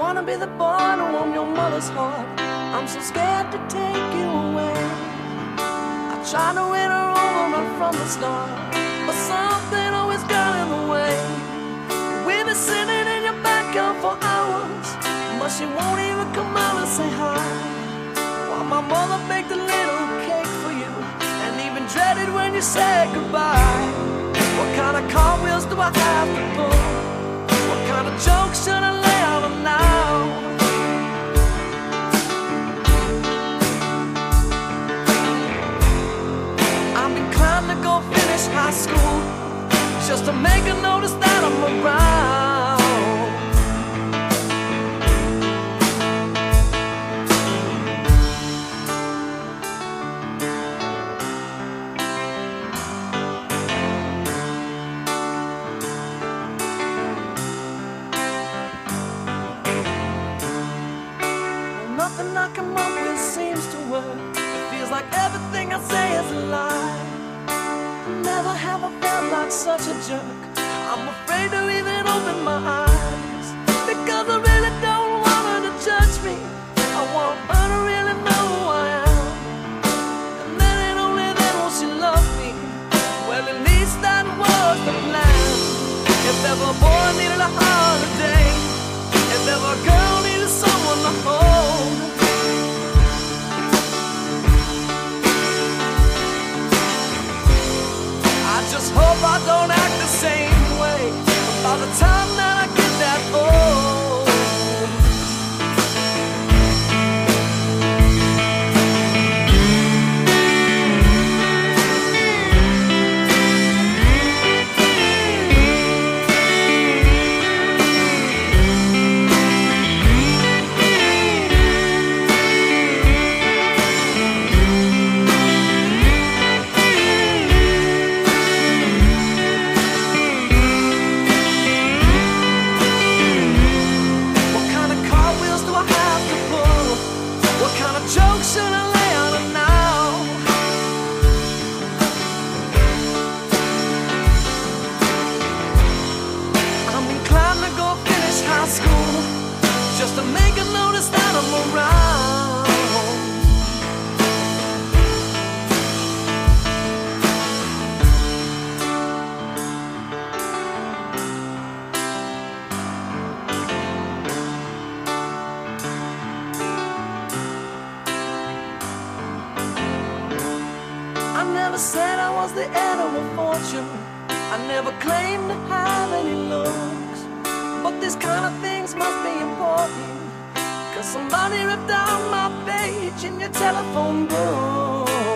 wanna be the boy to warm your mother's heart. I'm so scared to take you away. I tried to win her over right from the start, but something always got in the way. We've been sitting in your backyard for hours, but she won't even come out and say hi. While my mother baked a little cake for you, and even dreaded when you said goodbye. What kind of cartwheels do I have to pull? What kind of jokes should I lay out on now? I'm inclined to go finish high school, just to make her notice that I'm around. Nothing I come up with seems to work. It feels like everything I say is a lie. Never have I felt like such a jerk. I'm afraid to even open my eyes, because I really don't want her to judge me. I want her to really know who I am, and then and only then will she love me. Well, at least that was the plan. If ever a boy needed a holiday, if ever a girl needed someone to hold, I just hope I don't act the same way by the time that I get that old. Jokes should I lay on her now? I'm inclined to go finish high school, just to make her notice that I'm around. I never said I was the heir of a fortune, I never claimed to have any looks, but these kind of things must be important, 'cause somebody ripped out my page in your telephone book.